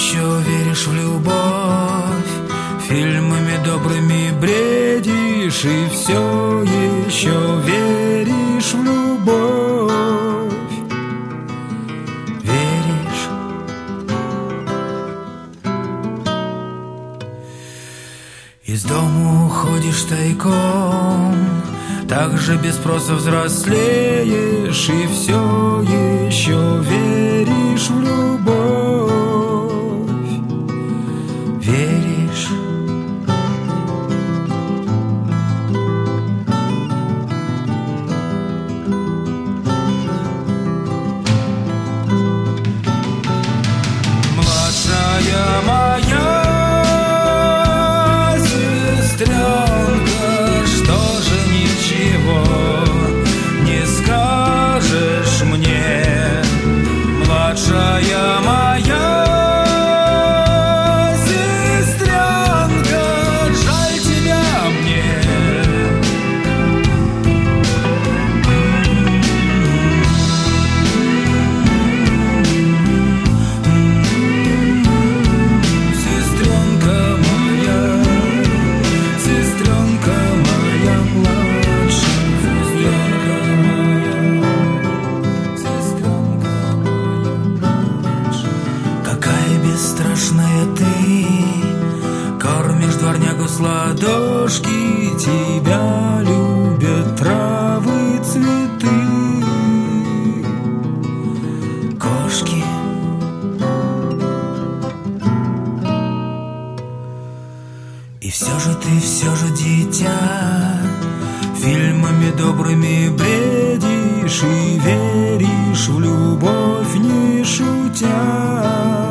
еще веришь в любовь, фильмами добрыми бредишь, и все еще веришь в любовь. Веришь? Из дома уходишь тайком, так же без спроса взрослеешь, и все еще веришь в любовь. Веришь? Младшая моя сестренка, что же ничего не скажешь мне? Младшая моя сестренка, жаль тебя мне. Сестренка моя, сестренка моя младшая, сестренка моя, сестренка моя младшая. Какая бесстрашная ты, кормишь дворнягу с ладошки, тебя любят травы, цветы, кошки. И все же ты, все же дитя, фильмами добрыми бредишь и веришь в любовь, не шутя.